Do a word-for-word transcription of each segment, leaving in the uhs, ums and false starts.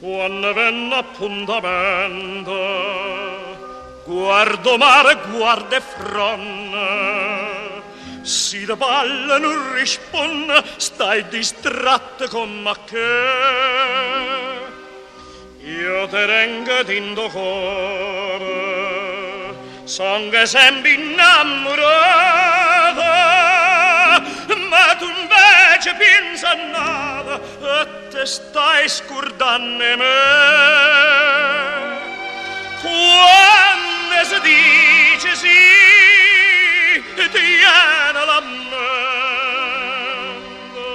Quando venne appuntamento, guardo mare, guarda fronte, si da palle non risponde, stai distratto con ma che io te tengo d'indo cuore, son che sempre innamorata, ma tu invece pensa a nada e te stai scordando me. Quando si dice sì, ti viene la mente,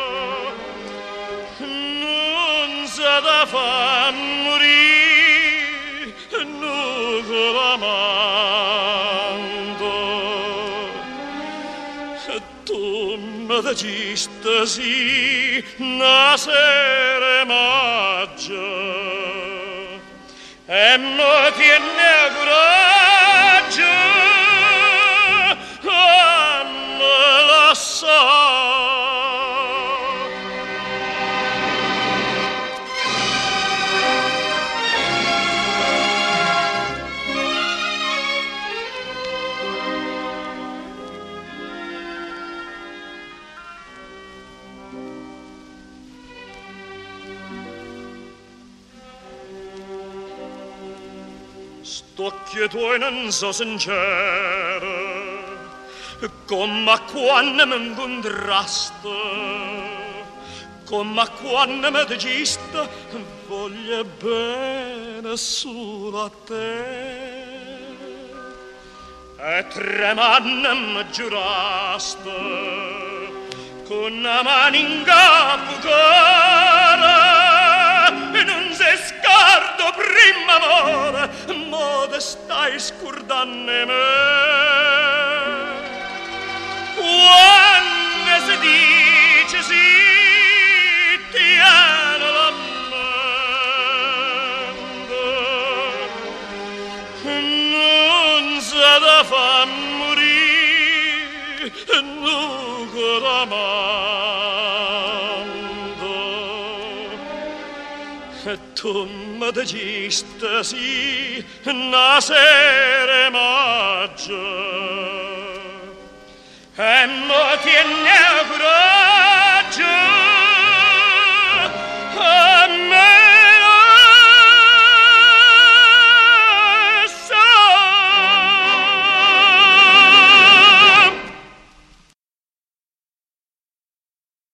non si da fa morire, non si la mando. E tu mi dicesti sì, una sera maggio, e mi tiene coraggio a me lasciare. St'occhio tuoi non so sincero, come quando mi incontrasti, come quando mi dicesti voglio bene solo a te. E tremando mi giurasti con una mano in capo cuore, non si scardo prima amore, mo te stai scordando me. Quando si dice sì, ti viene la mente, non si da fa morire, non coramando. E tu mi dicesti sì, una sera maggio, e mi tieni